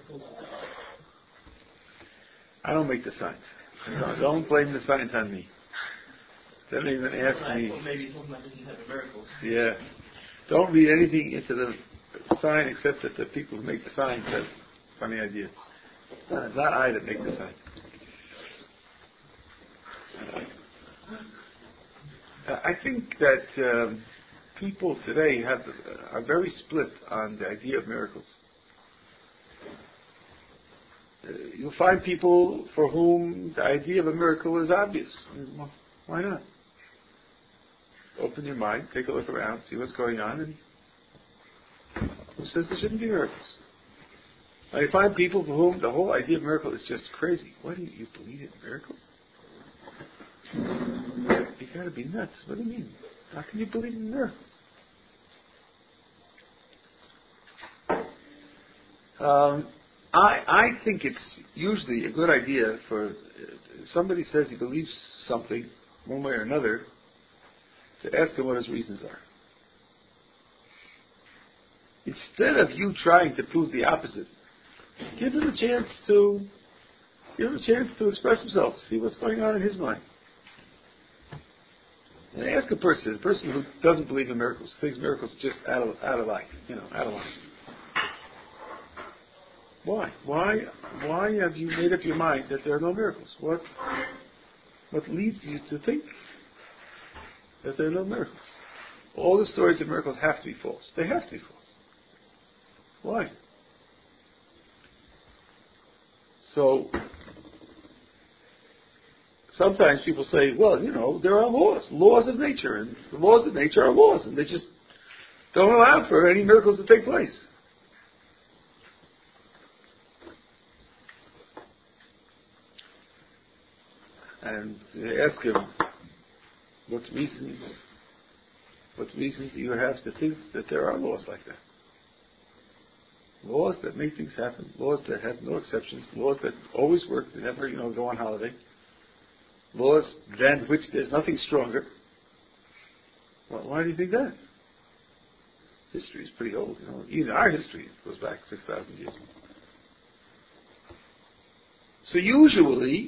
I don't make the signs. Don't blame the signs on me. Don't even ask me. Well, maybe talking about different type of miracles. Yeah. Don't read anything into the sign except that the people who make the signs have funny ideas. It's not I that make the sign. I think that people today are very split on the idea of miracles. You'll find people for whom the idea of a miracle is obvious. Well, why not? Open your mind, take a look around, see what's going on, and who says there shouldn't be miracles? Now you find people for whom the whole idea of miracle is just crazy. What do you believe in miracles? You gotta be nuts. What do you mean? How can you believe in miracles? I think it's usually a good idea for if somebody says he believes something one way or another, to ask him what his reasons are. Instead of you trying to prove the opposite, give him a chance to express himself, see what's going on in his mind. And ask a person who doesn't believe in miracles, thinks miracles are just out of life, out of life. Why? Why have you made up your mind that there are no miracles? What leads you to think that there are no miracles? All the stories of miracles have to be false. They have to be false. Why? So, sometimes people say, well, there are laws of nature, and the laws of nature are laws, and they just don't allow for any miracles to take place. And you ask him, what reasons do you have to think that there are laws like that? Laws that make things happen, laws that have no exceptions, laws that always work, that never, go on holiday, laws than which there's nothing stronger. Well, why do you think that? History is pretty old, Even our history goes back 6,000 years. So usually,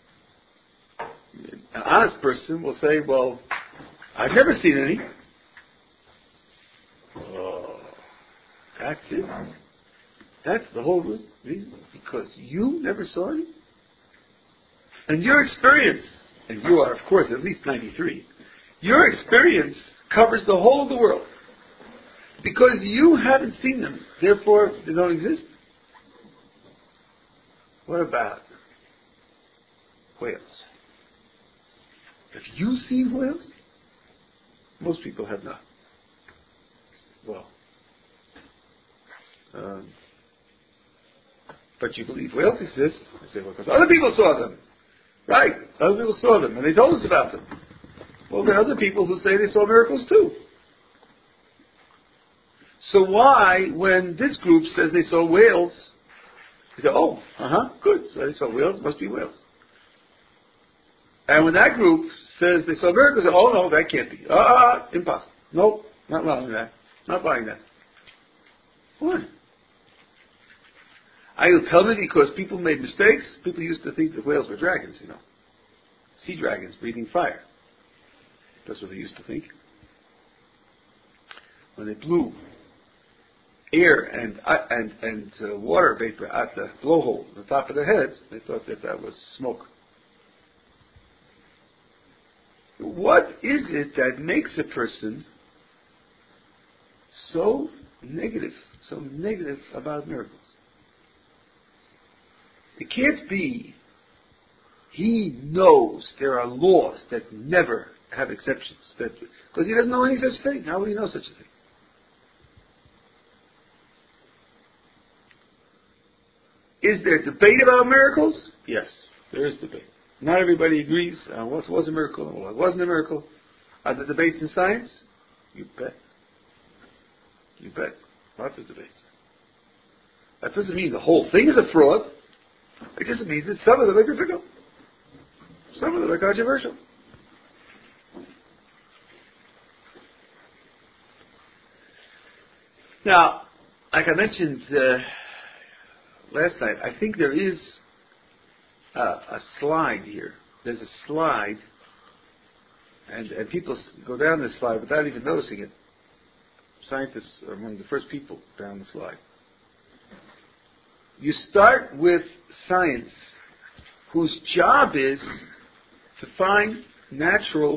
an honest person will say, well, I've never seen any. Oh, that's it. That's the whole reason. Because you never saw any. And your experience, and you are, of course, at least 93, your experience covers the whole of the world. Because you haven't seen them, therefore they don't exist. What about whales? Have you seen whales? Most people have not. Well, but you believe whales exist? I say, well, because other people saw them. Right, other people saw them, and they told us about them. Well, there are other people who say they saw miracles too. So why, when this group says they saw whales, they go, good, so they saw whales, must be whales. And when that group says they saw miracles, they say, no, that can't be. Impossible. Nope, not allowing that. Not buying that. Why? Are you telling me because people made mistakes? People used to think that whales were dragons, Sea dragons breathing fire. That's what they used to think. When they blew air and water vapor at the blowhole at the top of their heads, they thought that was smoke. What is it that makes a person so negative about miracles? It can't be he knows there are laws that never have exceptions. Because he doesn't know any such thing. How would he know such a thing? Is there debate about miracles? Yes, there is debate. Not everybody agrees on what was a miracle and what wasn't a miracle. Are there debates in science? You bet. You bet. Lots of debates. That doesn't mean the whole thing is a fraud. It just means that some of them are difficult. Some of them are controversial. Now, like I mentioned last night, I think there is a slide here. There's a slide, and people go down this slide without even noticing it. Scientists are among the first people down the slide. You start with science, whose job is to find natural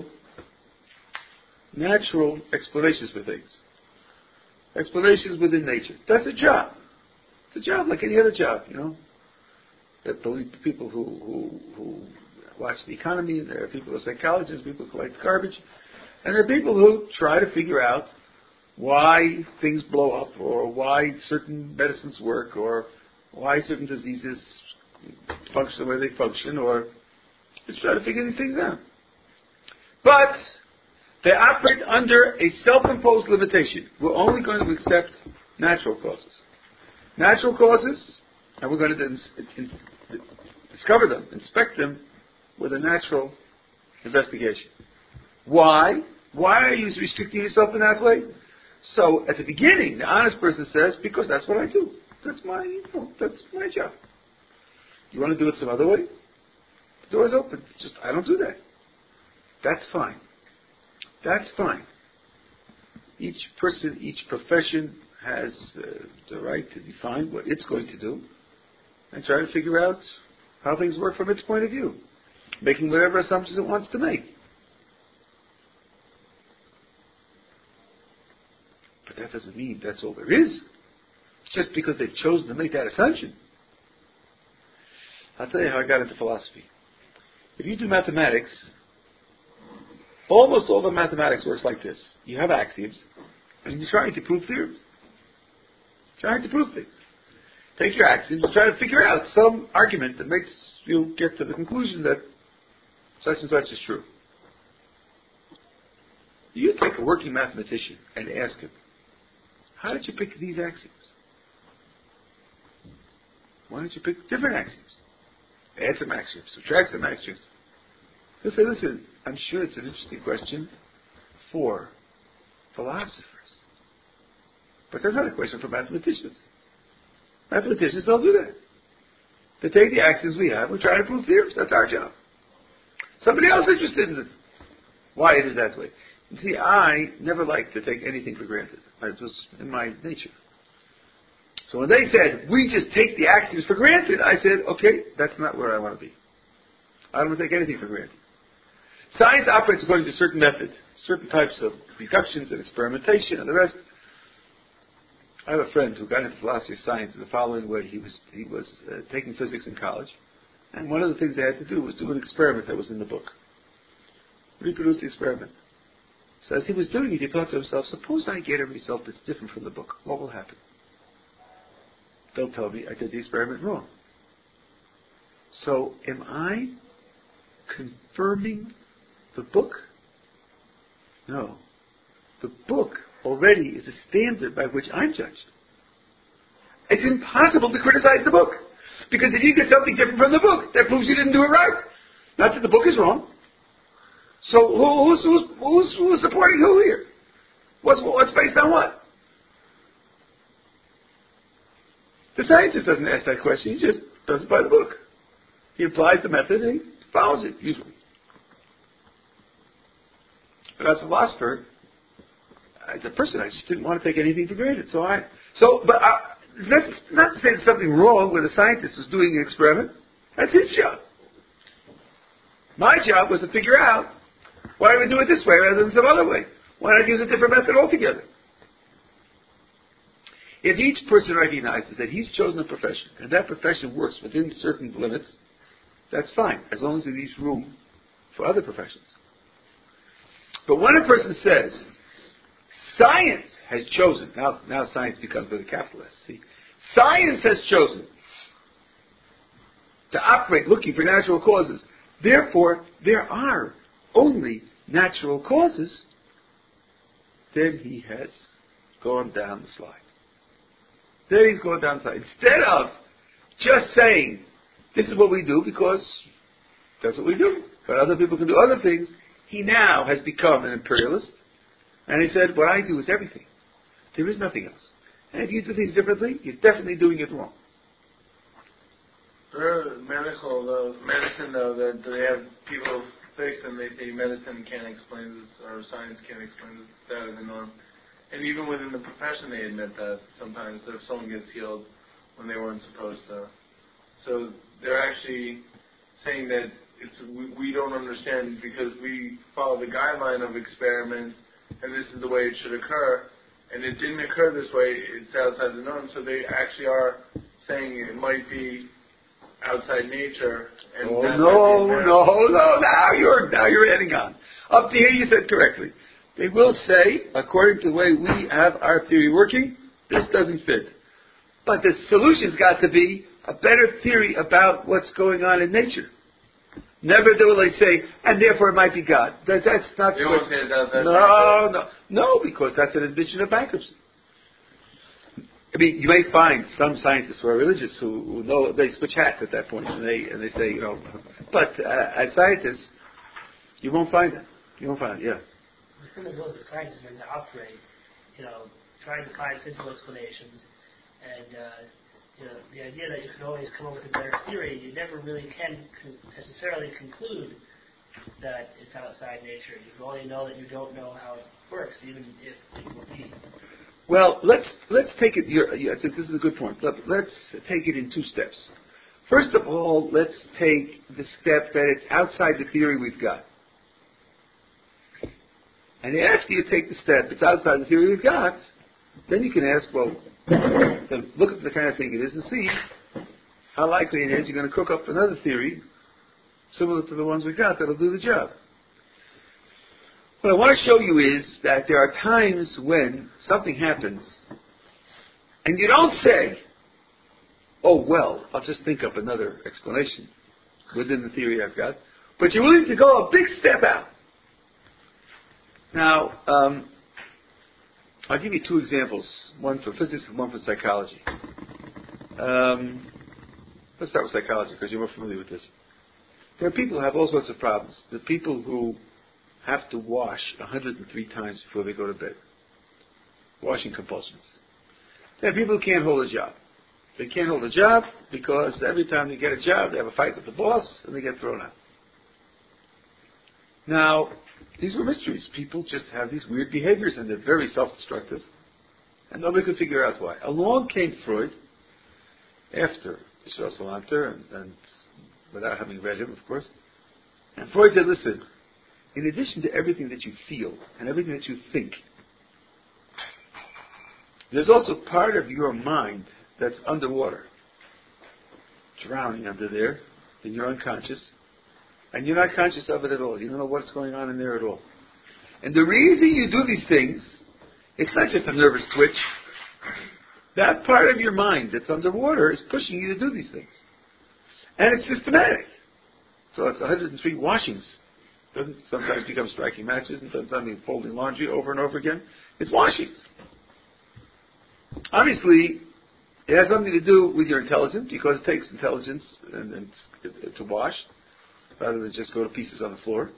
explanations for things. Explanations within nature. That's a job. It's a job like any other job, you know. There are people who watch the economy, and there are people who are psychologists, people who collect garbage, and there are people who try to figure out why things blow up, or why certain medicines work, or why certain diseases function the way they function, or just try to figure these things out. But they operate under a self-imposed limitation. We're only going to accept natural causes. Natural causes, and we're going to discover them, inspect them with a natural investigation. Why? Why are you restricting yourself in that way? So at the beginning, the honest person says, because that's what I do. That's my job. You want to do it some other way? The door's open. Just, I don't do that. That's fine. That's fine. Each person, each profession has the right to define what it's going to do and try to figure out how things work from its point of view, making whatever assumptions it wants to make. But that doesn't mean that's all there is. It's just because they've chosen to make that assumption. I'll tell you how I got into philosophy. If you do mathematics, almost all the mathematics works like this. You have axioms, and you're trying to prove theorems. Trying to prove things. Take your axioms and try to figure out some argument that makes you get to the conclusion that such and such is true. You take a working mathematician and ask him, how did you pick these axioms? Why don't you pick different axioms? Add some axioms, subtract some axioms. He'll say, listen, I'm sure it's an interesting question for philosophers. But that's not a question for mathematicians. Mathematicians don't do that. They take the axioms we have and try to prove theorems. That's our job. Somebody else is interested in why it is that way. You see, I never liked to take anything for granted. It was in my nature. So when they said, we just take the axioms for granted, I said, okay, that's not where I want to be. I don't want to take anything for granted. Science operates according to certain methods, certain types of deductions and experimentation and the rest. I have a friend who got into philosophy of science in the following way. He was taking physics in college, and one of the things they had to do was do an experiment that was in the book. Reproduce the experiment. So as he was doing it, he thought to himself, suppose I get a result that's different from the book. What will happen? They'll tell me I did the experiment wrong. So am I confirming the book? No. The book already is a standard by which I'm judged. It's impossible to criticize the book. Because if you get something different from the book, that proves you didn't do it right. Not that the book is wrong. So who's supporting who here? What's based on what? The scientist doesn't ask that question. He just does it by the book. He applies the method and he follows it, usually. But as a philosopher, as a person, I just didn't want to take anything for granted. But not to say there's something wrong with a scientist who's doing an experiment. That's his job. My job was to figure out why do we do it this way rather than some other way. Why not use a different method altogether? If each person recognizes that he's chosen a profession and that profession works within certain limits, that's fine, as long as there leaves room for other professions. But when a person says, science has chosen, now science becomes with a capital S, see? Science has chosen to operate looking for natural causes. Therefore, there are only natural causes. Then he has gone down the slide. Then he's going down the slide. Instead of just saying, this is what we do because that's what we do, but other people can do other things, he now has become an imperialist. And he said, what I do is everything. There is nothing else. And if you do things differently, you're definitely doing it wrong. For medicine though, that they have people fix and they say medicine can't explain this or science can't explain this better than norm. And even within the profession they admit that sometimes if someone gets healed when they weren't supposed to. So they're actually saying that we don't understand because we follow the guideline of experiments and this is the way it should occur, and it didn't occur this way, it's outside the norm, so they actually are saying it might be outside nature. And no, now you're adding on. Up to here you said correctly. They will say, according to the way we have our theory working, this doesn't fit. But the solution's got to be a better theory about what's going on in nature. Never will they say, and therefore it might be God. That's not they won't say that. No, because that's an admission of bankruptcy. I mean, you may find some scientists who are religious who know they switch hats at that point, and they say, But as scientists, you won't find that. You won't find it. Yeah. Some of those scientists are going to operate, trying to find physical explanations, and the idea that you can always come up with a better theory, you never really can necessarily conclude that it's outside nature. You can only know that you don't know how it works, even if it will be. Well, let's take it. I think this is a good point. Let's take it in two steps. First of all, let's take the step that it's outside the theory we've got. And after you take the step, it's outside the theory we've got, then you can ask, then look at the kind of thing it is and see how likely it is you're going to cook up another theory similar to the ones we got that'll do the job. What I want to show you is that there are times when something happens and you don't say, I'll just think up another explanation within the theory I've got, but you're willing to go a big step out. Now, I'll give you two examples, one for physics and one for psychology. Let's start with psychology because you're more familiar with this. There are people who have all sorts of problems. The people who have to wash 103 times before they go to bed. Washing compulsions. There are people who can't hold a job. They can't hold a job because every time they get a job, they have a fight with the boss and they get thrown out. Now, these were mysteries. People just have these weird behaviors and they're very self-destructive. And nobody could figure out why. Along came Freud, after Israel Salanter, and without having read him, of course. And Freud said, listen, in addition to everything that you feel and everything that you think, there's also part of your mind that's underwater, drowning under there, in your unconscious, and you're not conscious of it at all. You don't know what's going on in there at all. And the reason you do these things, it's not just a nervous twitch. That part of your mind that's underwater is pushing you to do these things. And it's systematic. So it's 103 washings. Doesn't sometimes become striking matches and sometimes folding laundry over and over again. It's washings. Obviously, it has something to do with your intelligence because it takes intelligence and to wash rather than just go to pieces on the floor.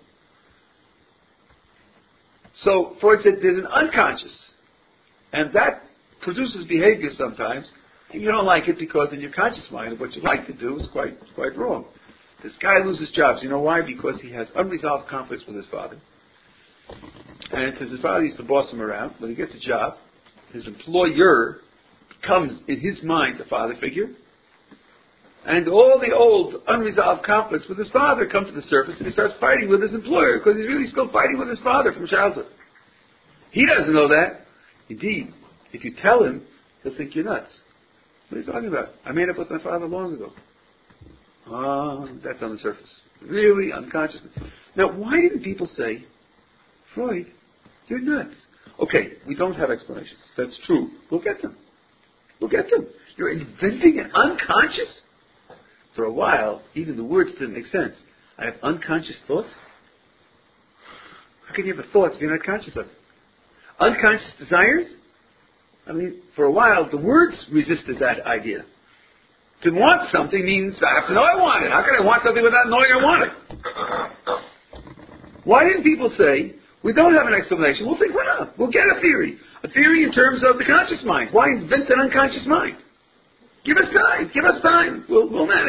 So Freud said there's an unconscious, and that produces behavior sometimes, and you don't like it because in your conscious mind what you like to do is quite wrong. This guy loses jobs. You know why? Because he has unresolved conflicts with his father. And since his father used to boss him around, when he gets a job, his employer becomes, in his mind, the father figure. And all the old unresolved conflicts with his father come to the surface, and he starts fighting with his employer because he's really still fighting with his father from childhood. He doesn't know that. Indeed, if you tell him, he'll think you're nuts. What are you talking about? I made up with my father long ago. That's on the surface. Really, unconsciously. Now, why didn't people say, Freud, you're nuts? Okay, we don't have explanations. That's true. We'll get them. You're inventing an unconscious? For a while, even the words didn't make sense. I have unconscious thoughts? How can you have a thought if you're not conscious of it? Unconscious desires? I mean, for a while, the words resisted that idea. To want something means I have to know I want it. How can I want something without knowing I want it? Why didn't people say, we don't have an explanation, we'll think, we'll get a theory. A theory in terms of the conscious mind. Why invent an unconscious mind? Give us time. We'll manage it.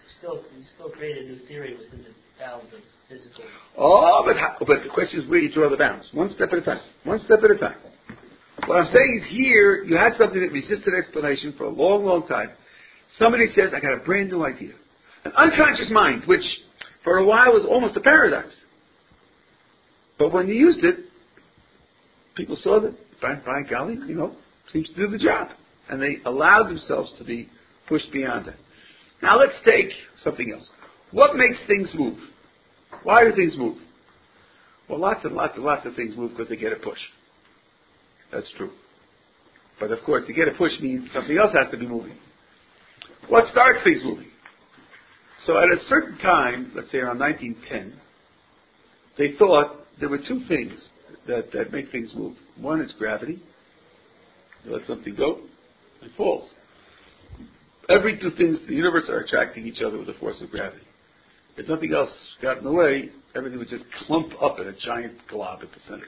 You still create a new theory within the bounds of physical. Oh, but the question is where you draw the bounds. One step at a time. One step at a time. What I'm saying is here, you had something that resisted explanation for a long, long time. Somebody says, I got a brand new idea. An unconscious mind, which for a while was almost a paradox. But when you used it, people saw that, by golly, seems to do the job. And they allowed themselves to be pushed beyond that. Now let's take something else. What makes things move? Why do things move? Well, lots and lots and lots of things move because they get a push. That's true. But of course, to get a push means something else has to be moving. What starts things moving? So at a certain time, let's say around 1910, they thought there were two things that make things move. One is gravity. You let something go, it falls. Every two things in the universe are attracting each other with the force of gravity. If nothing else got in the way, everything would just clump up in a giant glob at the center.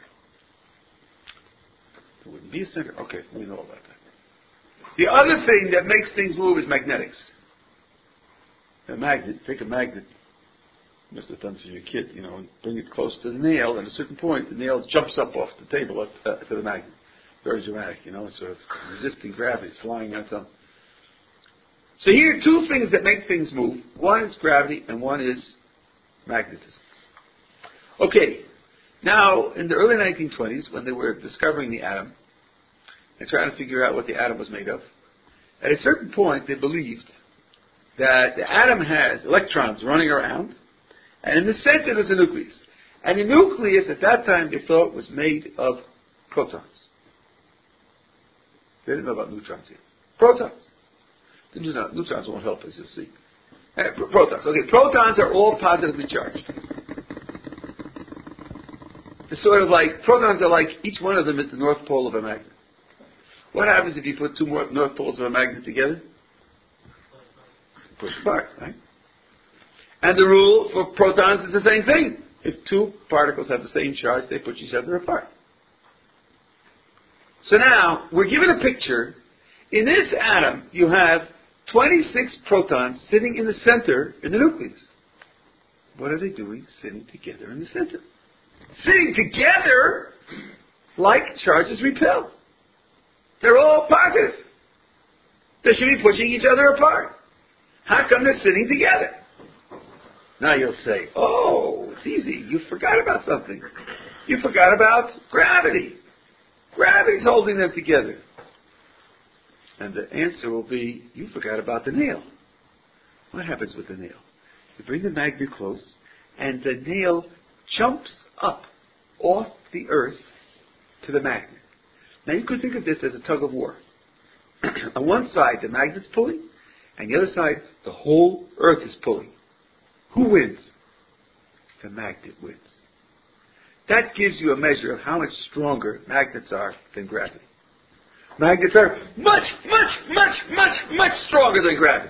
There wouldn't be a center. Okay, we know about that. The other thing that makes things move is magnetics. A magnet, take a magnet, must have done this for your kid, and bring it close to the nail. At a certain point, the nail jumps up off the table to the magnet. Very dramatic, it's sort of resisting gravity. It's flying on something. So here are two things that make things move. One is gravity and one is magnetism. Okay, now in the early 1920s, when they were discovering the atom and trying to figure out what the atom was made of, at a certain point they believed that the atom has electrons running around, and in the center there's a nucleus. And the nucleus at that time they thought was made of protons. They didn't know about neutrons yet. Protons. The neutrons won't help, as you'll see. Protons. Okay, protons are all positively charged. It's sort of like, protons are like, each one of them is the north pole of a magnet. What happens if you put two more north poles of a magnet together? Push apart, right? And the rule for protons is the same thing. If two particles have the same charge, they push each other apart. So now, we're given a picture. In this atom, you have 26 protons sitting in the center in the nucleus. What are they doing sitting together in the center? Sitting together like charges repel. They're all positive. They should be pushing each other apart. How come they're sitting together? Now you'll say, oh, it's easy. You forgot about something. You forgot about gravity. Gravity's holding them together. And the answer will be, you forgot about the nail. What happens with the nail? You bring the magnet close, and the nail jumps up off the earth to the magnet. Now you could think of this as a tug of war. On one side, the magnet's pulling, and the other side, the whole earth is pulling. Who wins? The magnet wins. That gives you a measure of how much stronger magnets are than gravity. Magnets are much, much, much, much, much stronger than gravity.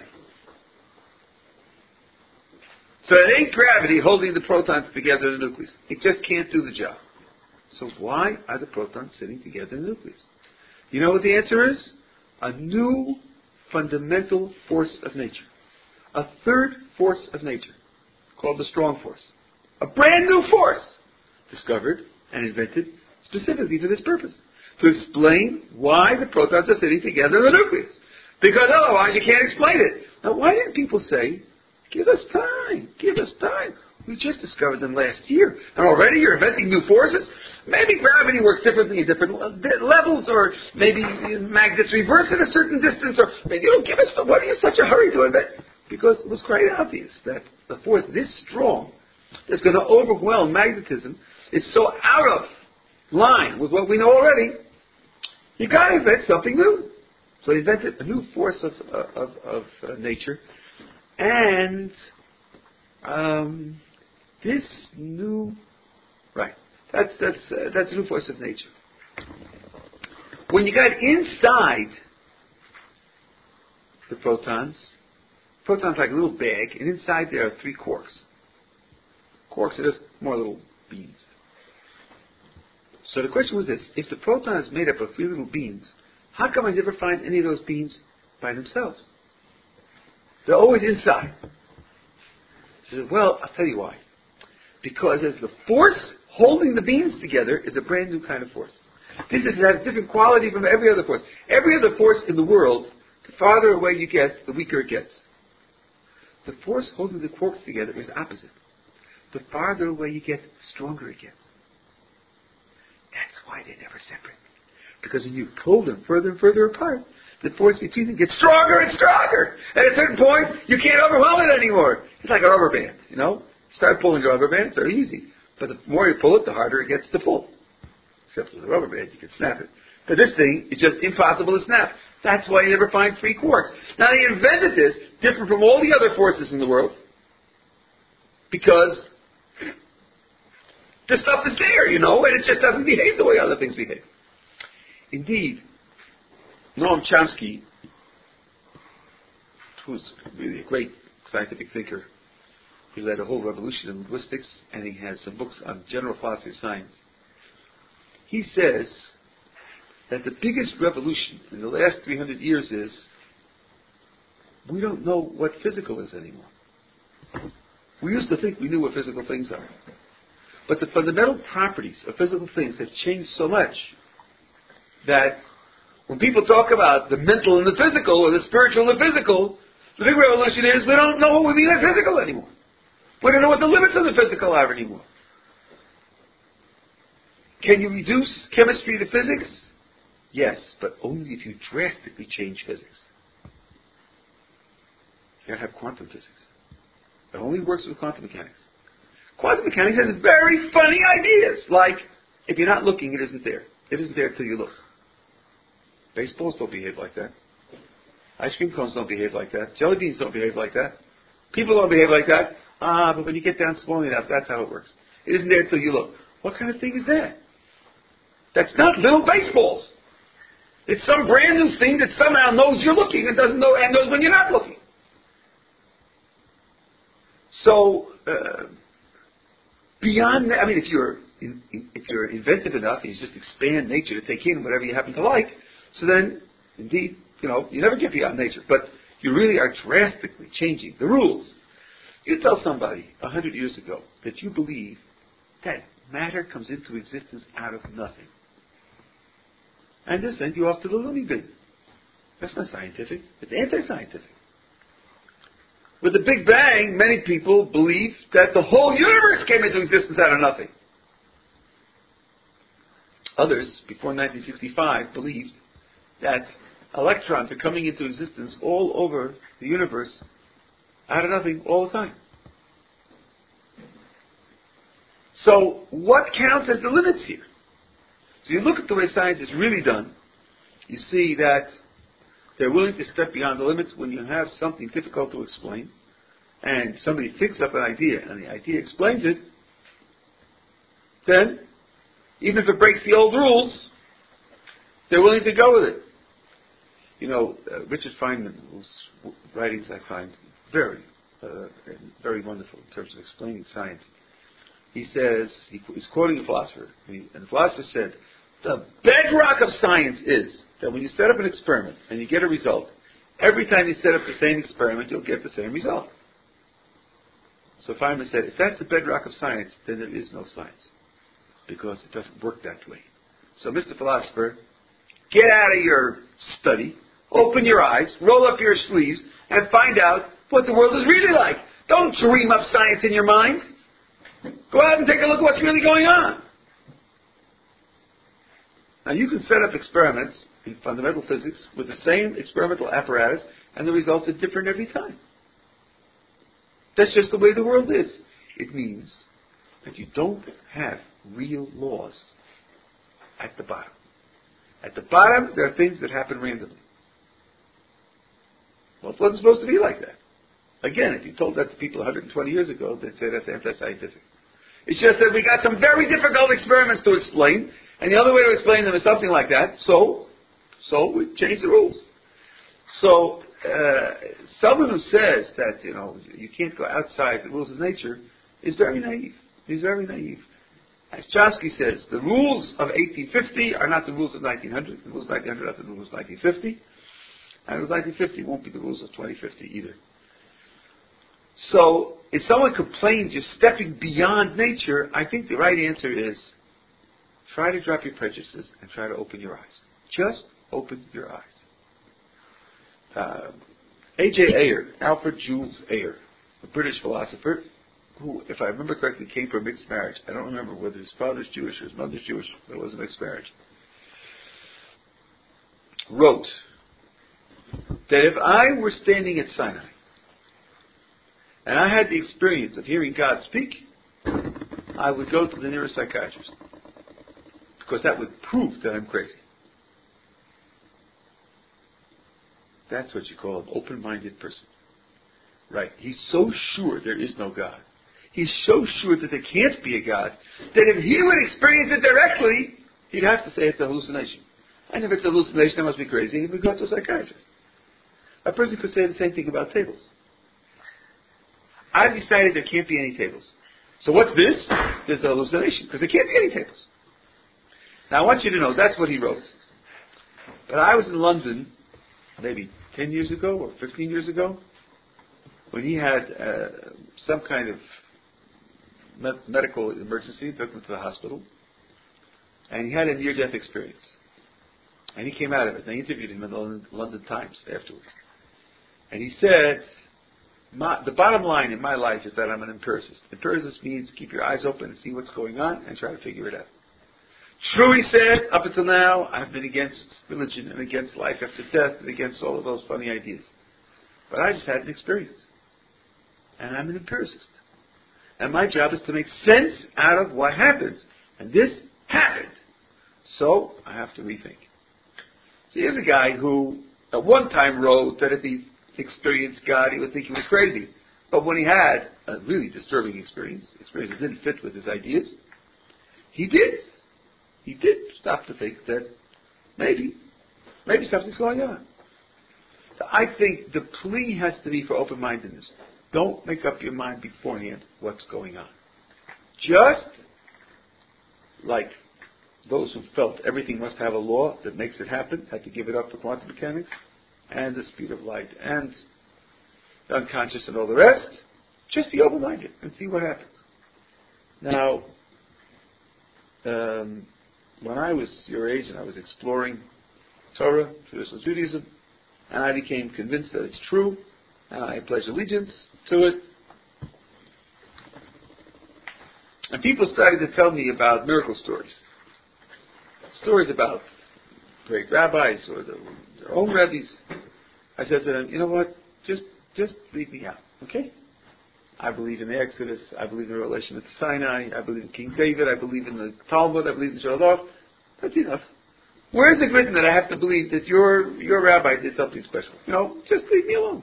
So it ain't gravity holding the protons together in the nucleus. It just can't do the job. So why are the protons sitting together in the nucleus? You know what the answer is? A new fundamental force of nature. A third force of nature, called the strong force. A brand new force, discovered and invented specifically for this purpose. To explain why the protons are sitting together in the nucleus. Because otherwise you can't explain it. Now why didn't people say, give us time, give us time. We just discovered them last year. And already you're inventing new forces? Maybe gravity works differently in different levels, or maybe magnets reverse at a certain distance, or maybe you don't give us, what are you in such a hurry to invent? Because it was quite obvious that the force this strong that's going to overwhelm magnetism is so out of line with what we know already. You got to invent something new. So he invented a new force of nature, and this new, right? That's a new force of nature. When you got inside the protons like a little bag, and inside there are 3 quarks. Quarks are just more little beans. So the question was this: if the proton is made up of 3 little beans, how come I never find any of those beans by themselves? They're always inside. He said, well, I'll tell you why. Because as the force holding the beams together is a brand new kind of force. This has a different quality from every other force. Every other force in the world, the farther away you get, the weaker it gets. The force holding the quarks together is opposite. The farther away you get, the stronger it gets. That's why they're never separate. Because when you pull them further and further apart, the force between them gets stronger and stronger. At a certain point, you can't overwhelm it anymore. It's like a rubber band, you know? Start pulling a rubber band, it's very easy. But the more you pull it, the harder it gets to pull. Except with a rubber band, you can snap it. But this thing is just impossible to snap. That's why you never find free quarks. Now they invented this, different from all the other forces in the world, because the stuff is there, you know, and it just doesn't behave the way other things behave. Indeed, Noam Chomsky, who's really a great scientific thinker, he led a whole revolution in linguistics, and he has some books on general philosophy of science. He says that the biggest revolution in the last 300 years is we don't know what physical is anymore. We used to think we knew what physical things are. But the fundamental properties of physical things have changed so much that when people talk about the mental and the physical, or the spiritual and the physical, the big revolution is we don't know what we mean by physical anymore. We don't know what the limits of the physical are anymore. Can you reduce chemistry to physics? Yes, but only if you drastically change physics. You gotta have quantum physics. It only works with quantum mechanics. Quantum mechanics has very funny ideas, like, if you're not looking, it isn't there. It isn't there until you look. Baseballs don't behave like that. Ice cream cones don't behave like that. Jelly beans don't behave like that. People don't behave like that. But when you get down small enough, that's how it works. It isn't there until you look. What kind of thing is that? That's not little baseballs. It's some brand new thing that somehow knows you're looking and doesn't know and knows when you're not looking. So beyond that, I mean, if you're inventive enough, you just expand nature to take in whatever you happen to like. So then, indeed, you know, you never get beyond nature, but you really are drastically changing the rules. You tell somebody 100 years ago that you believe that matter comes into existence out of nothing, and they send you off to the loony bin. That's not scientific. It's anti-scientific. With the Big Bang, many people believe that the whole universe came into existence out of nothing. Others, before 1965, believed that electrons are coming into existence all over the universe out of nothing all the time. So what counts as the limits here? So you look at the way science is really done, you see that they're willing to step beyond the limits when you have something difficult to explain, and somebody picks up an idea, and the idea explains it, then, even if it breaks the old rules, they're willing to go with it. You know, Richard Feynman, whose writings I find very, very wonderful in terms of explaining science. He says, he's quoting a philosopher, and the philosopher said, the bedrock of science is that when you set up an experiment and you get a result, every time you set up the same experiment, you'll get the same result. So Feynman said, if that's the bedrock of science, then there is no science, because it doesn't work that way. So Mr. Philosopher, get out of your study, open your eyes, roll up your sleeves, and find out what the world is really like. Don't dream up science in your mind. Go out and take a look at what's really going on. Now you can set up experiments in fundamental physics with the same experimental apparatus, and the results are different every time. That's just the way the world is. It means that you don't have real laws at the bottom. At the bottom, there are things that happen randomly. Well, it wasn't supposed to be like that. Again, if you told that to people 120 years ago, they'd say that's anti-scientific. It's just that we got some very difficult experiments to explain, and the only way to explain them is something like that, so we changed the rules. So, someone who says that, you know, you can't go outside the rules of nature is very naive. He's very naive. As Chomsky says, the rules of 1850 are not the rules of 1900. The rules of 1900 are not the rules of 1950. And the rules of 1950 won't be the rules of 2050 either. So, if someone complains you're stepping beyond nature, I think the right answer is try to drop your prejudices and try to open your eyes. Just open your eyes. A.J. Ayer, Alfred Jules Ayer, a British philosopher, who, if I remember correctly, came from a mixed marriage. I don't remember whether his father's Jewish or his mother's Jewish, but it was a mixed marriage. Wrote that if I were standing at Sinai and I had the experience of hearing God speak, I would go to the nearest psychiatrist, because that would prove that I'm crazy. That's what you call an open-minded person. Right. He's so sure there is no God. He's so sure that there can't be a God, that if he would experience it directly, he'd have to say it's a hallucination. And if it's a hallucination, I must be crazy, and he would go to a psychiatrist. A person could say the same thing about tables. I've decided there can't be any tables. So what's this? There's a hallucination, because there can't be any tables. Now I want you to know, that's what he wrote. But I was in London, maybe 10 years ago, or 15 years ago, when he had some kind of medical emergency, took him to the hospital, and he had a near-death experience. And he came out of it. And I interviewed him in the London Times afterwards. And he said, the bottom line in my life is that I'm an empiricist. Empiricist means keep your eyes open and see what's going on and try to figure it out. True, he said, up until now, I've been against religion and against life after death and against all of those funny ideas. But I just had an experience. And I'm an empiricist. And my job is to make sense out of what happens. And this happened. So, I have to rethink. See, here's a guy who at one time wrote that if he experienced God, he would think he was crazy. But when he had a really disturbing experience that didn't fit with his ideas, he did stop to think that maybe something's going on. So I think the plea has to be for open-mindedness. Don't make up your mind beforehand what's going on. Just like those who felt everything must have a law that makes it happen, had to give it up for quantum mechanics, and the speed of light, and the unconscious and all the rest, just be open-minded and see what happens. Now, when I was your age and I was exploring Torah, traditional Judaism, and I became convinced that it's true, and I pledged allegiance to it, and people started to tell me about miracle stories. Stories about great rabbis or their own rabbis. I said to them, you know what, just leave me out, okay? I believe in the Exodus, I believe in the relation with Sinai, I believe in King David, I believe in the Talmud, I believe in Shalom. That's enough. Where is it written that I have to believe that your rabbi did something special? No, just leave me alone.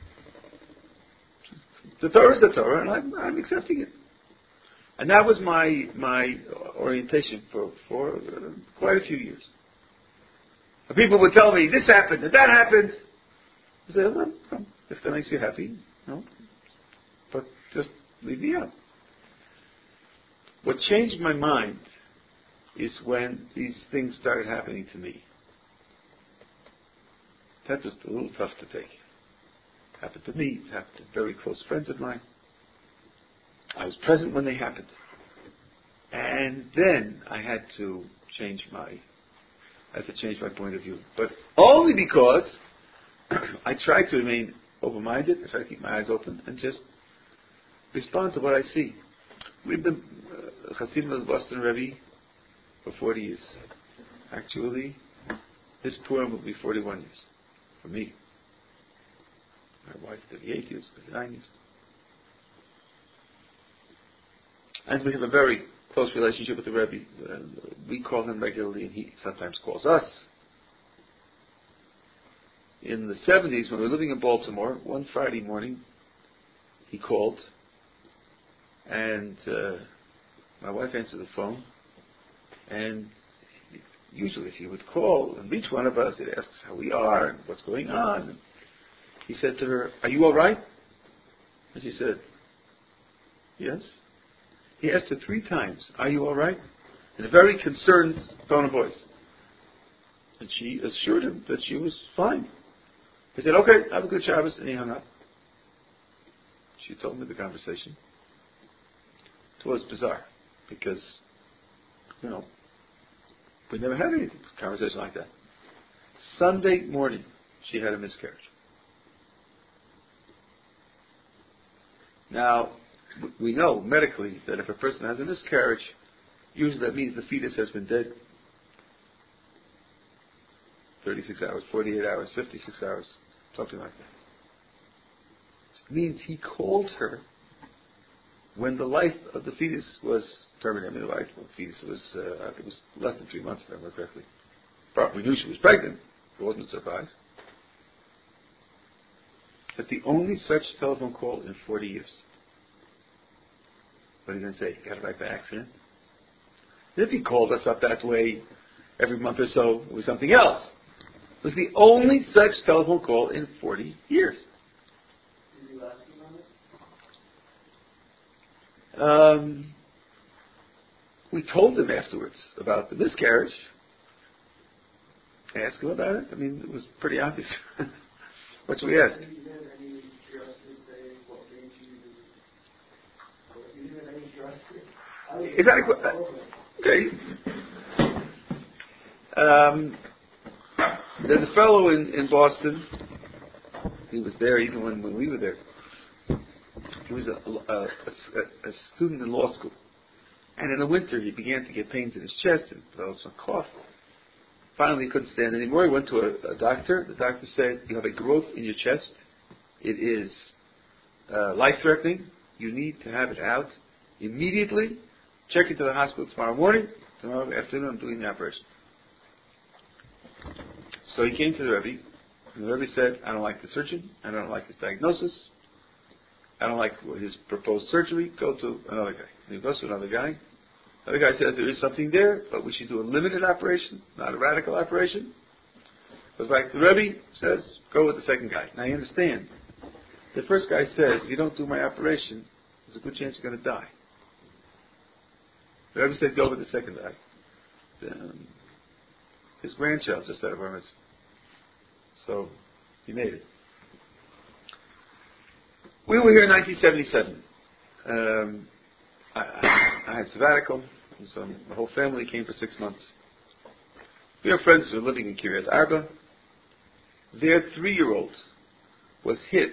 The Torah is the Torah, and I'm accepting it. And that was my orientation for quite a few years. And people would tell me, this happened, and that happened. I said, well, if that makes you happy, no. But just leave me out. What changed my mind is when these things started happening to me. That was a little tough to take. It happened to me. It happened to very close friends of mine. I was present when they happened. And then I had to change my point of view. But only because I tried to remain open-minded, I tried to keep my eyes open, and just respond to what I see. We've been Hasidim of the Boston Rebbe for 40 years. Actually, this Purim will be 41 years for me. My wife, 38 years, 39 years. And we have a very close relationship with the Rebbe. We call him regularly, and he sometimes calls us. In the 70s, when we were living in Baltimore, one Friday morning, he called, and my wife answered the phone, and usually if he would call and reach one of us, he'd ask us how we are and what's going on. And he said to her, "Are you all right?" And she said, "Yes." He asked her 3 times, "Are you all right?" in a very concerned tone of voice. And she assured him that she was fine. He said, "Okay, have a good Shabbos," and he hung up. She told me the conversation. It was bizarre because, we never had any conversation like that. Sunday morning, she had a miscarriage. Now, we know medically that if a person has a miscarriage, usually that means the fetus has been dead 36 hours, 48 hours, 56 hours, something like that. It means he called her when the life of the fetus was terminated. I mean, the life of the fetus was, I think it was less than 3 months, if I remember correctly. We knew she was pregnant. It wasn't a surprise. It's the only such telephone call in 40 years. What are you going to say? You got it right by accident? If he called us up that way every month or so, it was something else. It was the only such telephone call in 40 years. Did you ask him on it? We told him afterwards about the miscarriage. Ask him about it. I mean, it was pretty obvious. What should we ask? Did you have any curiosity to say what made you? Did you have any curiosity? Is that okay? There's a fellow in Boston. He was there even when we were there. He was a student in law school. And in the winter, he began to get pains in his chest and developed some cough. Finally, he couldn't stand anymore. He went to a doctor. The doctor said, you have a growth in your chest. It is life-threatening. You need to have it out immediately. Check into the hospital tomorrow morning. Tomorrow afternoon, I'm doing the operation. So he came to the Rebbe, and the Rebbe said, I don't like the surgeon. I don't like his diagnosis. I don't like his proposed surgery. Go to another guy. And he goes to another guy. The other guy says there is something there, but we should do a limited operation, not a radical operation. Goes back to the Rebbe, says, go with the second guy. Now you understand, the first guy says, if you don't do my operation, there's a good chance you're going to die. The Rebbe said, go with the second guy. His grandchild just had a bar mitzvah. So, he made it. We were here in 1977. I had sabbatical, and so the whole family came for 6 months. We have friends who are living in Kiryat Arba. Their 3-year-old was hit.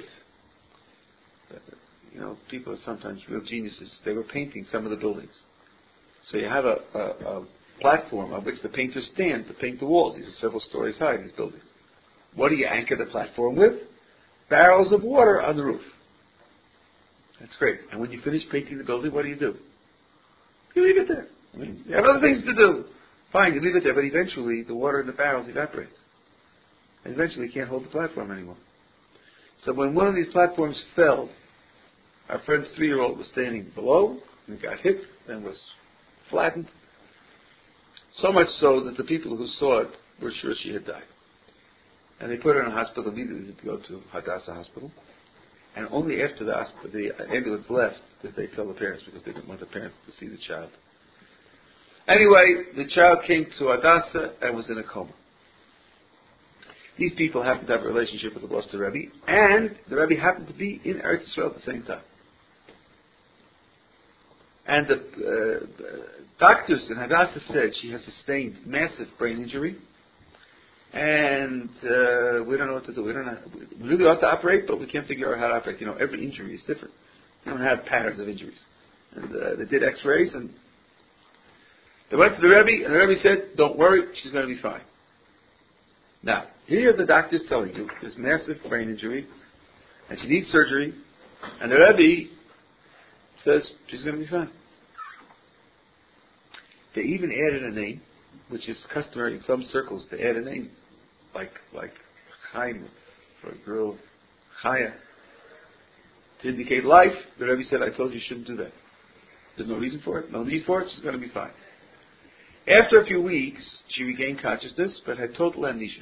People are sometimes real geniuses. They were painting some of the buildings. So you have a platform on which the painters stand to paint the walls. These are several stories high, these buildings. What do you anchor the platform with? Barrels of water on the roof. That's great. And when you finish painting the building, what do? You leave it there. I mean, you have other things to do. Fine, you leave it there, but eventually the water in the barrels evaporates. And eventually you can't hold the platform anymore. So when one of these platforms fell, our friend's 3-year-old was standing below, and got hit, and was flattened. So much so that the people who saw it were sure she had died. And they put her in a hospital immediately to go to Hadassah Hospital. And only after the ambulance left did they tell the parents, because they didn't want the parents to see the child. Anyway, the child came to Hadassah and was in a coma. These people happened to have a relationship with the Boston Rebbe, and the Rebbe happened to be in Eretz Yisrael at the same time. And the doctors in Hadassah said she has sustained massive brain injury, and we don't know what to do. We really ought to operate, but we can't figure out how to operate. Every injury is different. You don't have patterns of injuries. And they did X-rays, and they went to the Rebbe, and the Rebbe said, don't worry, she's going to be fine. Now, here the doctor's telling you there's massive brain injury, and she needs surgery, and the Rebbe says she's going to be fine. They even added a name, which is customary in some circles to add a name, like Chaim for a girl, Chaya, to indicate life. The Rebbe said, I told you shouldn't do that. There's no reason for it, no need for it, she's going to be fine. After a few weeks, she regained consciousness, but had total amnesia.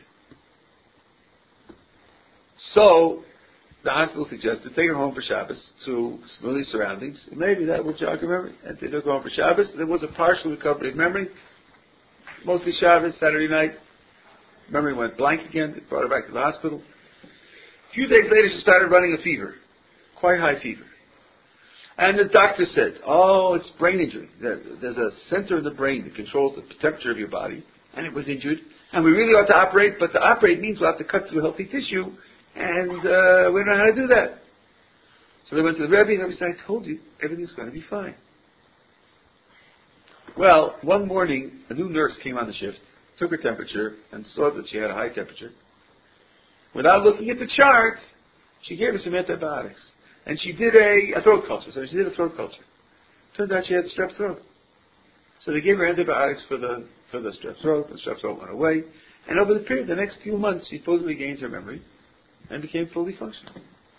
So, the hospital suggested take her home for Shabbos to familiar surroundings. Maybe that would jog her memory. And they took her home for Shabbos. There was a partial recovery of memory. Mostly Shabbos, Saturday night. Memory went blank again. They brought her back to the hospital. A few days later, she started running a fever. Quite high fever. And the doctor said, oh, it's brain injury. There's a center in the brain that controls the temperature of your body, and it was injured. And we really ought to operate, but to operate means we'll have to cut through healthy tissue, and we don't know how to do that. So they went to the Rebbe, and the Rebbe said, I told you, everything's going to be fine. Well, one morning, a new nurse came on the shift, took her temperature, and saw that she had a high temperature. Without looking at the chart, she gave her some antibiotics. And she did a throat culture. So she did a throat culture. Turned out she had strep throat. So they gave her antibiotics for the strep throat. The strep throat went away. And over the next few months, she supposedly gained her memory and became fully functional.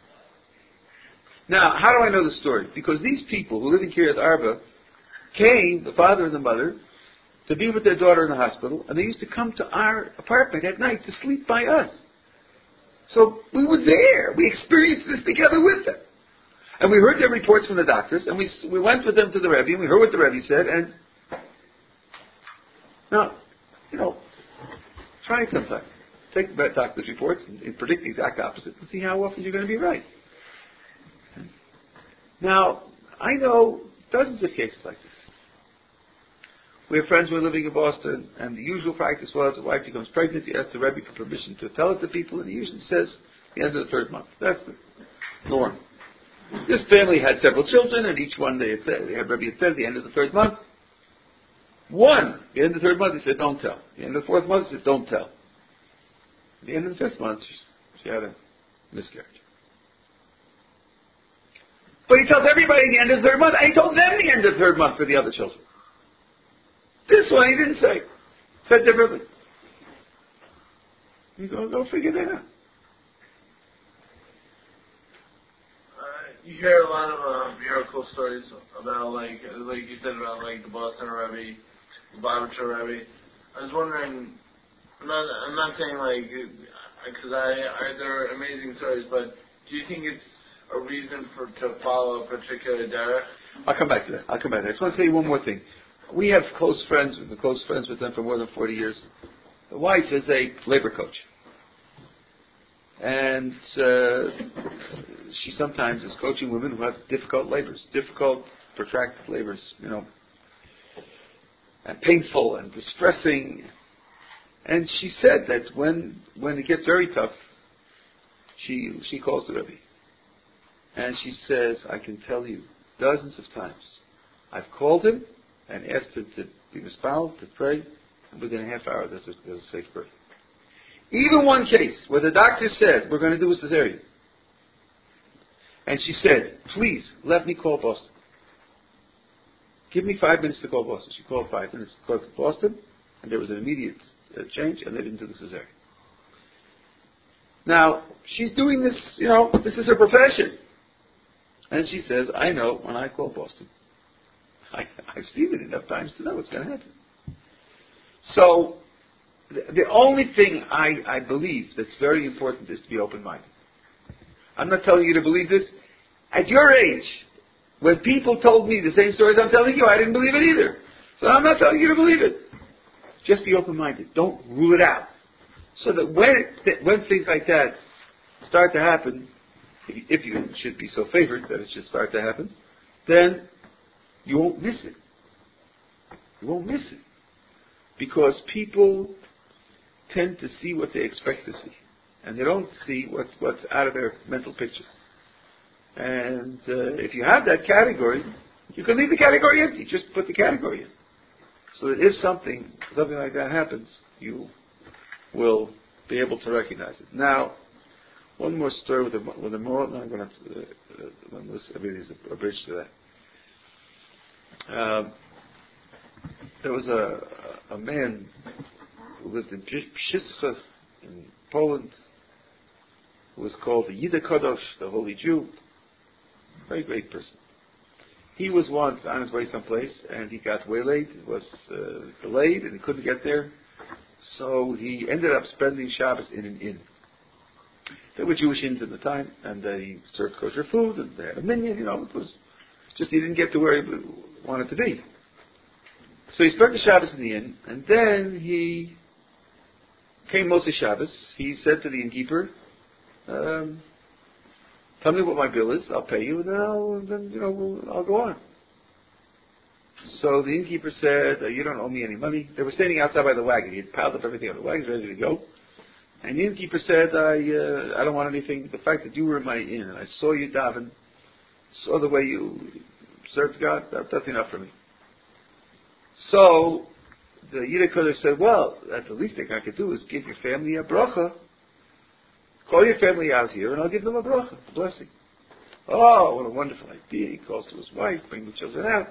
Now, how do I know the story? Because these people who live in Kiryat Arba came, the father and the mother, to be with their daughter in the hospital, and they used to come to our apartment at night to sleep by us. So we were there. We experienced this together with them. And we heard their reports from the doctors, and we went with them to the Rebbe, and we heard what the Rebbe said, and now, try it sometime. Take the doctor's reports and predict the exact opposite and see how often you're going to be right. Now, I know dozens of cases like this. We have friends who are living in Boston, and the usual practice was, a wife becomes pregnant, you ask the Rebbe for permission to tell it to people, and he usually says, the end of the third month. That's the norm. This family had several children, and each one the Rebbe had said, the end of the third month. One, the end of the third month, he said, don't tell. The end of the fourth month, he said, don't tell. At the end of the fifth month, she had a miscarriage. But he tells everybody the end of the third month, and he told them the end of the third month for the other children. This one he didn't say. Said differently. You go figure that out. You hear a lot of miracle stories about, like you said, about the Boston Rebbe, the Lubavitcher Rebbe. I was wondering, I'm not saying because there are amazing stories, but do you think it's a reason to follow a particular derech? I'll come back to that. I just want to say one more thing. We have close friends. We've been close friends with them for more than 40 years. The wife is a labor coach. And she sometimes is coaching women who have difficult labors, difficult, protracted labors, and painful and distressing. And she said that when it gets very tough, she calls the Rebbe. And she says, I can tell you, dozens of times, I've called him and asked him to be misfouled, to pray, and within a half hour there's a safe birth. Even one case where the doctor said, we're going to do a cesarean. And she said, please, let me call Boston. Give me 5 minutes to call Boston. She called 5 minutes to call Boston, and there was an immediate change, and they didn't do the cesarean. Now, she's doing this, this is her profession. And she says, I know when I call Boston, I've seen it enough times to know what's going to happen. So, the only thing I believe that's very important is to be open-minded. I'm not telling you to believe this. At your age, when people told me the same stories I'm telling you, I didn't believe it either. So I'm not telling you to believe it. Just be open-minded. Don't rule it out. So that when things like that start to happen, if you should be so favored that it should start to happen, then you won't miss it. You won't miss it. Because people tend to see what they expect to see. And they don't see what's out of their mental picture. And if you have that category, you can leave the category empty. Just put the category in. So that if something like that happens, you will be able to recognize it. Now, one more story with a moral. No, I'm going to there's a bridge to that. There was a man who lived in Pshischa in Poland, who was called the Yida Kadosh, the Holy Jew. Very great person. He was once on his way someplace, and he got waylaid. It was delayed, and he couldn't get there. So he ended up spending Shabbos in an inn. There were Jewish inns at the time, and they served kosher food, and they had a minyan. It was just he didn't get to where he wanted to be. So he spent the Shabbos in the inn, and then he came Moshe Shabbos. He said to the innkeeper, Tell me what my bill is. I'll pay you, and then I'll go on. So the innkeeper said, you don't owe me any money. They were standing outside by the wagon. He had piled up everything on the wagon, ready to go. And the innkeeper said, I don't want anything. The fact that you were in my inn and I saw you daven, saw the way you served God, that's enough for me. So the Yidei Kodesh said, well, that's the least thing I could do is give your family a bracha. Call your family out here and I'll give them a bracha, a blessing. Oh, what a wonderful idea. He calls to his wife, bring the children out.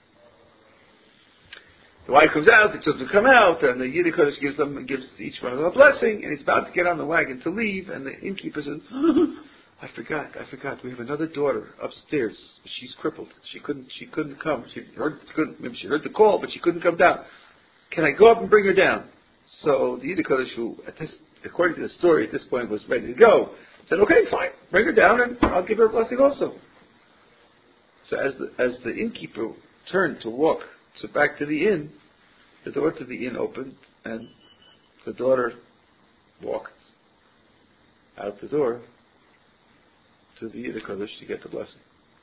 The wife comes out, the children come out, and the Yidei Kodesh gives each one of them a blessing, and he's about to get on the wagon to leave, and the innkeeper says, I forgot, we have another daughter upstairs. She's crippled. She couldn't come. Maybe she heard the call, but she couldn't come down. Can I go up and bring her down? So the Yidei Kodesh, who, according to the story, at this point was ready to go, said, okay, fine, bring her down, and I'll give her a blessing also. So as the innkeeper turned to walk back to the inn, the door to the inn opened, and the daughter walked out the door to the Yidei Kodesh to get the blessing.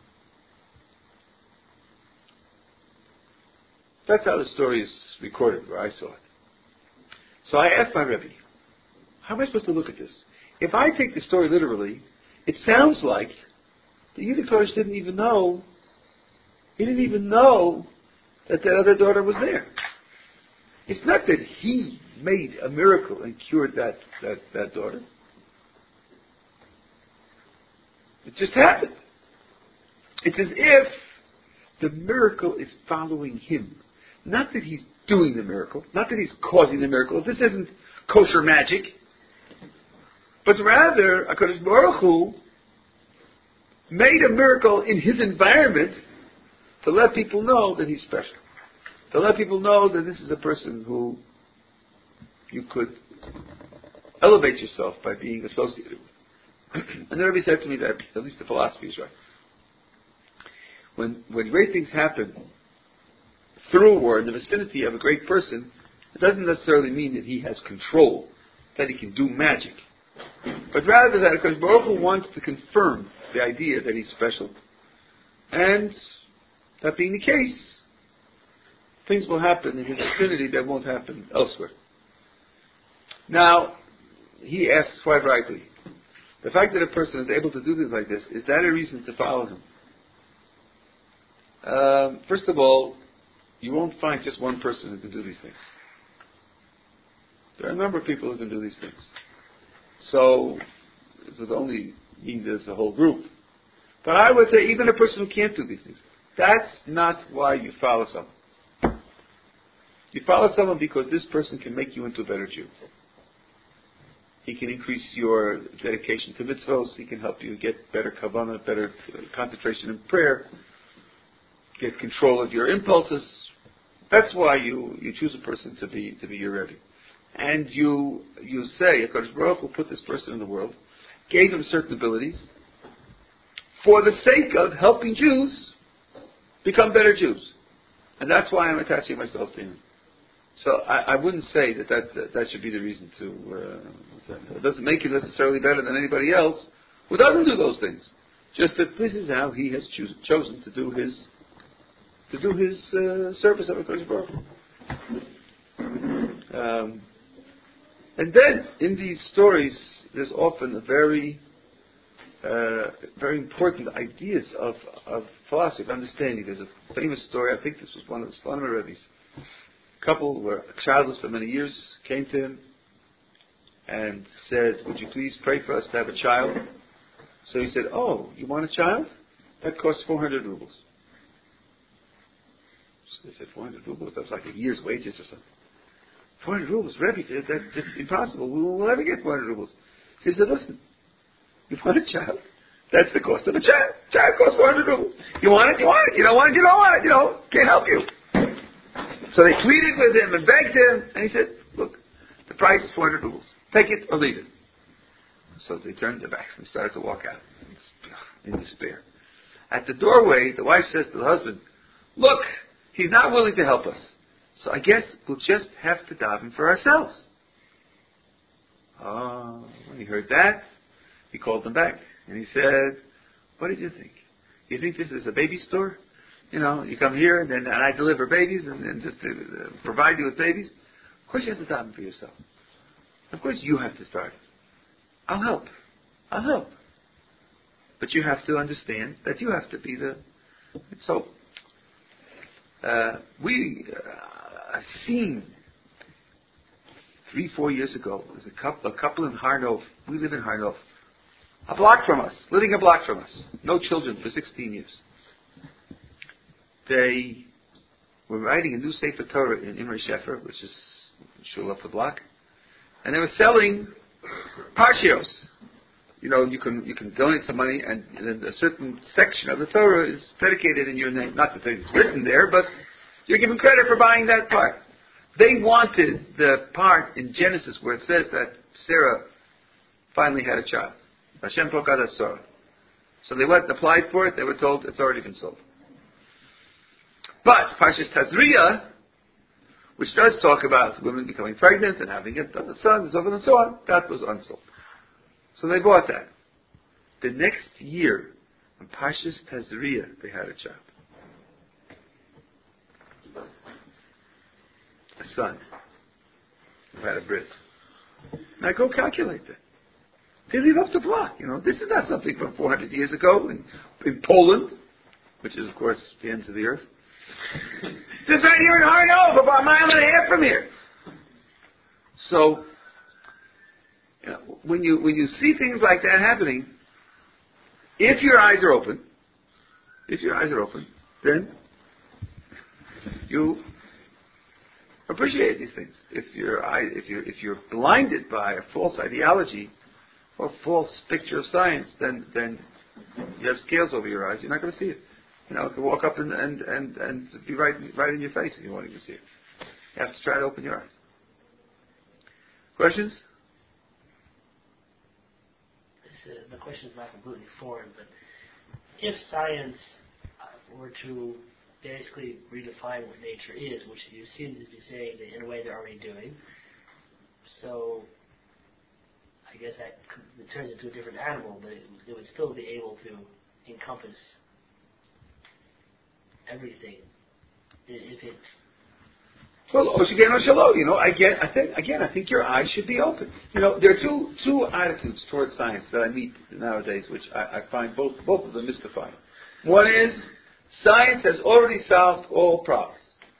That's how the story is recorded, where I saw it. So I asked my Rebbe, how am I supposed to look at this? If I take the story literally, it sounds like the Yidei Kodesh didn't even know that other daughter was there. It's not that he made a miracle and cured that daughter. It just happened. It's as if the miracle is following him. Not that he's doing the miracle, not that he's causing the miracle. This isn't kosher magic. But rather, HaKadosh Baruch Hu made a miracle in his environment to let people know that he's special. To let people know that this is a person who you could elevate yourself by being associated with. And the Rebbe said to me that at least the philosophy is right. When great things happen through or in the vicinity of a great person, it doesn't necessarily mean that he has control, that he can do magic. But rather that because Baruch Hu wants to confirm the idea that he's special. And that being the case, things will happen in his vicinity that won't happen elsewhere. Now, he asks quite rightly, the fact that a person is able to do things like this, is that a reason to follow him? First of all, you won't find just one person who can do these things. There are a number of people who can do these things. So, it would only mean there's a whole group. But I would say even a person who can't do these things, that's not why you follow someone. You follow someone because this person can make you into a better Jew. He can increase your dedication to mitzvos. He can help you get better kavanah, better concentration in prayer, get control of your impulses. That's why you choose a person to be your Rebbe. And you say, HaKadosh Baruch Hu put this person in the world, gave him certain abilities, for the sake of helping Jews become better Jews. And that's why I'm attaching myself to him. So I wouldn't say that should be the reason to... it doesn't make you necessarily better than anybody else who doesn't do those things. Just that this is how he has chosen to do his service of HaKadosh Baruch Hu. And then, in these stories, there's often a very important ideas of philosophy, of understanding. There's a famous story, I think this was one of the Slonimer Rebbe's. A couple were childless for many years, came to him and said, would you please pray for us to have a child? So he said, oh, you want a child? That costs 400 rubles. So they said, 400 rubles? That was like a year's wages or something. 400 rubles, Rebbe, that's just impossible. We'll never get 400 rubles. He said, listen, you want a child? That's the cost of a child. Child costs 400 rubles. You want it, you want it. You don't want it, you don't want it. Can't help you. So they pleaded with him and begged him, and he said, look, the price is 400 rubles. Take it or leave it. So they turned their backs and started to walk out in despair. At the doorway, the wife says to the husband, look, he's not willing to help us. So I guess we'll just have to daven for ourselves. When he heard that, he called them back. And he said, What did you think? You think this is a baby store? You know, you come here and I deliver babies and just provide you with babies? Of course you have to daven for yourself. Of course you have to start. I'll help. But you have to understand that you have to be the... So, I've seen 3-4 years ago, there was a couple in Harnov. We live in Harnov. Living a block from us. No children for 16 years. They were writing a new Sefer Torah in Imre Shefer, which is shul up the block, and they were selling parshios. You know, you can donate some money, and then a certain section of the Torah is dedicated in your name. Not that it's written there, but you're given credit for buying that part. They wanted the part in Genesis where it says that Sarah finally had a child. Hashem Pokad Asor. So they went and applied for it. They were told it's already been sold. But Parshas Tazria, which does talk about women becoming pregnant and having a son and so on and so on, that was unsold. So they bought that. The next year, on Parshas Tazria, they had a child. A son who had a bris. Now go calculate that. They leave up the block. You know, this is not something from 400 years ago in Poland, which is, of course, the ends of the earth. This is right here in Harnov, about a mile and a half from here. So, you know, when you see things like that happening, if your eyes are open, then you appreciate these things. If you're blinded by a false ideology or false picture of science, then you have scales over your eyes. You're not going to see it. You know, it can walk up and be right in your face if you want to see it. You have to try to open your eyes. Questions? The question is not completely foreign, but if science were to basically redefine what nature is, which you seem to be saying that in a way they're already doing, so I guess that it turns into a different animal, but it would still be able to encompass everything. If it... Well, Oshigen Oshalo, you know, I think your eyes should be open. You know, there are two attitudes towards science that I meet nowadays, which I find both of them mystifying. One is, science has already solved all problems.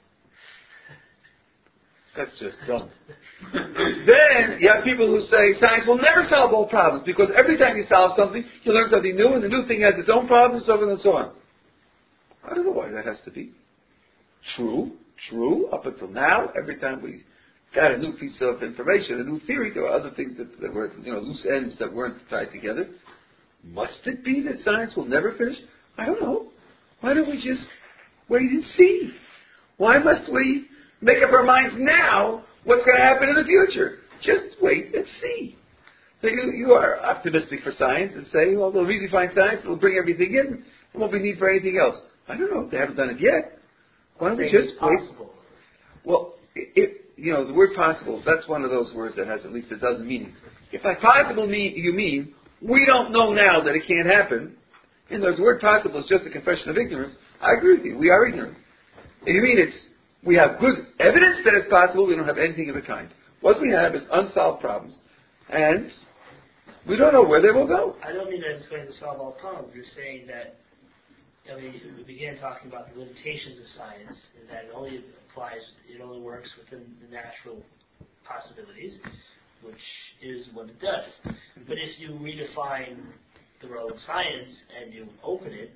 That's just dumb. Then, you have people who say, science will never solve all problems, because every time you solve something, you learn something new, and the new thing has its own problems, so on and so on. I don't know why that has to be. True, up until now, every time we got a new piece of information, a new theory, there were other things that were, you know, loose ends that weren't tied together. Must it be that science will never finish? I don't know. Why don't we just wait and see? Why must we make up our minds now what's going to happen in the future? Just wait and see. So you are optimistic for science and say, well, they'll redefine science, it'll bring everything in, there won't be need for anything else. I don't know, they haven't done it yet. Why don't we just wait? Well, you know, the word possible, that's one of those words that has at least a dozen meanings. If by possible you mean, we don't know now that it can't happen, and the word possible is just a confession of ignorance, I agree with you, we are ignorant. If you mean we have good evidence that it's possible, we don't have anything of the kind. What we have is unsolved problems, and we don't know where they will go. I don't mean that it's going to solve all problems. You're saying that, I mean, we began talking about the limitations of science, and that it only works within the natural possibilities, which is what it does. But if you redefine the role of science and you open it,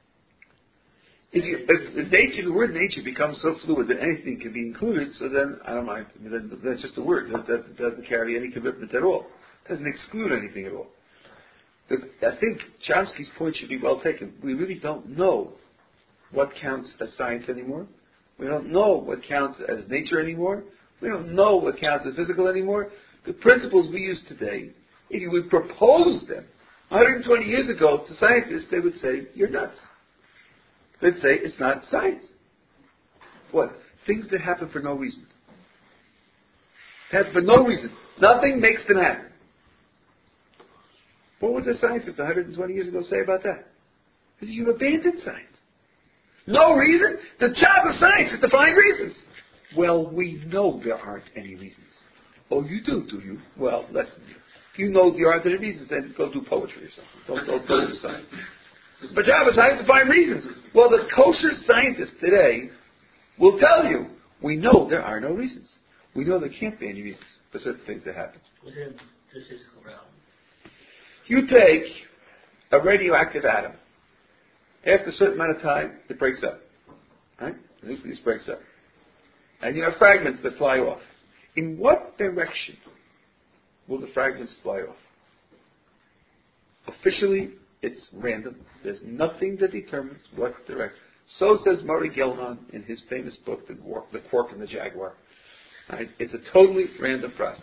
if the word nature becomes so fluid that anything can be included, so then I don't mind. I mean, that's just a word. That doesn't carry any commitment at all. It doesn't exclude anything at all. I think Chomsky's point should be well taken. We really don't know what counts as science anymore. We don't know what counts as nature anymore. We don't know what counts as physical anymore. The principles we use today, if you would propose them 120 years ago to scientists, they would say, you're nuts. They'd say, it's not science. What? Things that happen for no reason. Happen for no reason. Nothing makes them happen. What would the scientists 120 years ago say about that? Because you've abandoned science. No reason? The job of science is to find reasons. Well, we know there aren't any reasons. Oh, you do you? Well, listen. If you know there aren't any reasons, then go do poetry or something. Don't do science. The job of science is to find reasons. Well, the kosher scientists today will tell you, we know there are no reasons. We know there can't be any reasons for certain things that happen. Within the physical realm. You take a radioactive atom. After a certain amount of time, it breaks up. Right? The nucleus breaks up. And you have fragments that fly off. In what direction will the fragments fly off? Officially, it's random. There's nothing that determines what direction. So says Murray Gell-Mann in his famous book, The Quark and the Jaguar. Right? It's a totally random process.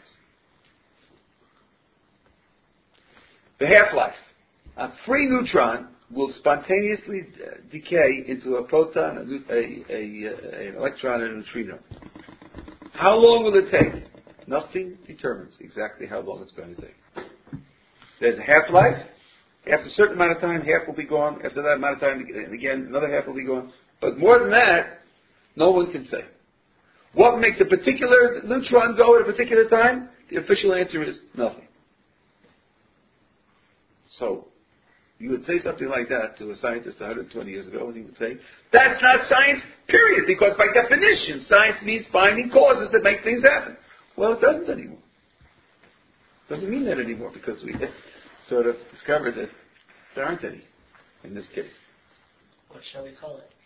The half-life. A free neutron will spontaneously decay into a proton, an electron, and a neutrino. How long will it take? Nothing determines exactly how long it's going to take. There's a half-life. After a certain amount of time, half will be gone. After that amount of time, again, another half will be gone. But more than that, no one can say. What makes a particular neutron go at a particular time? The official answer is nothing. So, you would say something like that to a scientist 120 years ago, and he would say, that's not science, period, because by definition, science means finding causes that make things happen. Well, it doesn't anymore. It doesn't mean that anymore, because we sort of discovered that there aren't any in this case. What shall we call it?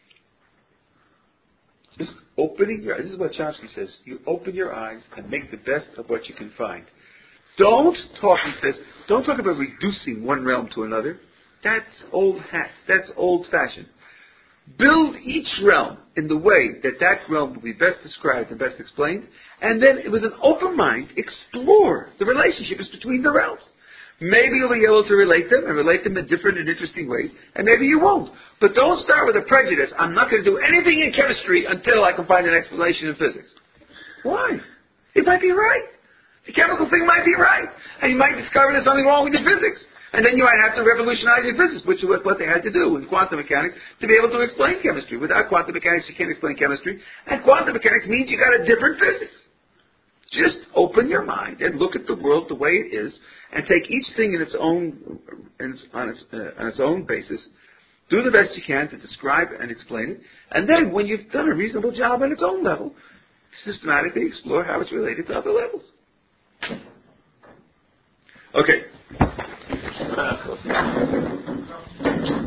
Just opening your eyes. This is what Chomsky says. You open your eyes and make the best of what you can find. Don't talk, he says, don't talk about reducing one realm to another. That's old hat. That's old-fashioned. Build each realm in the way that that realm will be best described and best explained, and then with an open mind, explore the relationships between the realms. Maybe you'll be able to relate them and relate them in different and interesting ways, and maybe you won't. But don't start with a prejudice. I'm not going to do anything in chemistry until I can find an explanation in physics. Why? It might be right. The chemical thing might be right. And you might discover there's something wrong with your physics. And then you might have to revolutionize your physics, which is what they had to do in quantum mechanics to be able to explain chemistry. Without quantum mechanics, you can't explain chemistry. And quantum mechanics means you got a different physics. Just open your mind and look at the world the way it is, and take each thing in its own, on its own basis. Do the best you can to describe and explain it, and then when you've done a reasonable job on its own level, systematically explore how it's related to other levels. Okay.